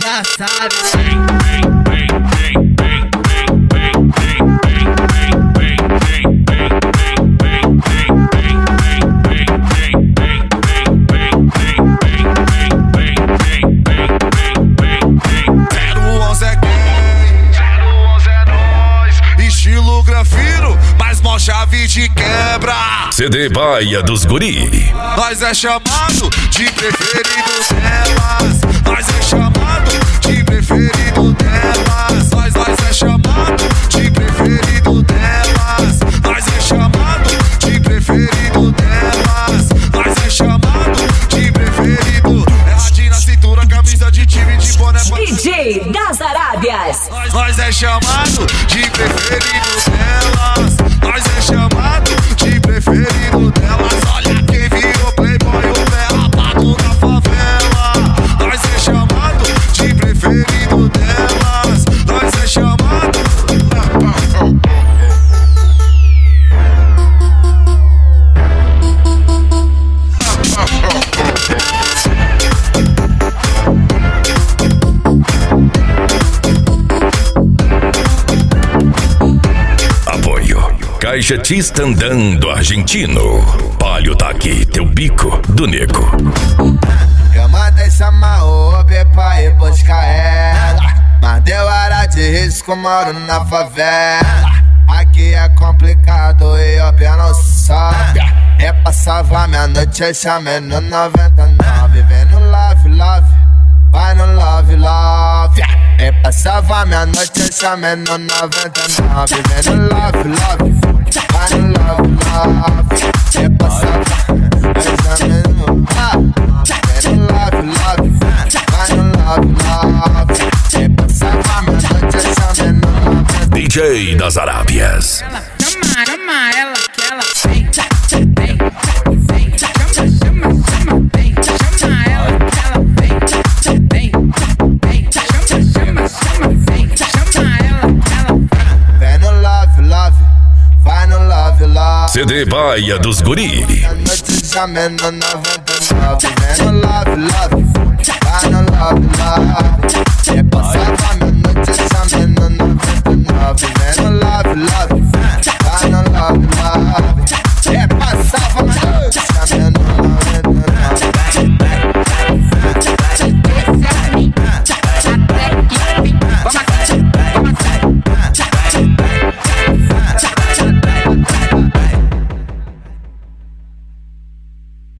já sabe. Estilo grafiro, mas mó chave de quebra. CD Baia dos Guri. Nós é chamado de preferido delas. Nós é chamado de preferido delas. Nós é chamado de preferido delas. Nós é chamado de preferido delas. Nós é chamado de preferido. É radinho na cintura, camisa de time de boné. DJ das Arábias. Nós é chamado de preferido delas. Nós é chamado de preferido delas. Olha quem virou playboy, o pé rapado na favela. Nós é chamado de preferido delas. Nós é chamado. Caixetista andando argentino. Palio tá aqui, teu bico do nego. Eu mandei chamar o Uber pra ir buscar ela, mas deu hora de risco, moro na favela. Aqui é complicado e o pé não sobe. Eu passava minha noite, eu chamei no 99. Vem no love, love, vai no love, love. Eu passava minha noite, eu chamei no 99. Vem no love, love, vai no love, love. Eu passava, eu chamei no love. Vem no love, love, vai no love, love. Eu passava minha noite, eu chamei no 99. DJ das Arábias. Chama ela que ela vem, vem, vem. Chama ela que ela vem, vem, vem. Chama ela que ela vem. Vem no love, love, vai no love, love. CD Baia dos Guri. A noite chamei no 99. Vem no love, love, vai no love, love. Eu passava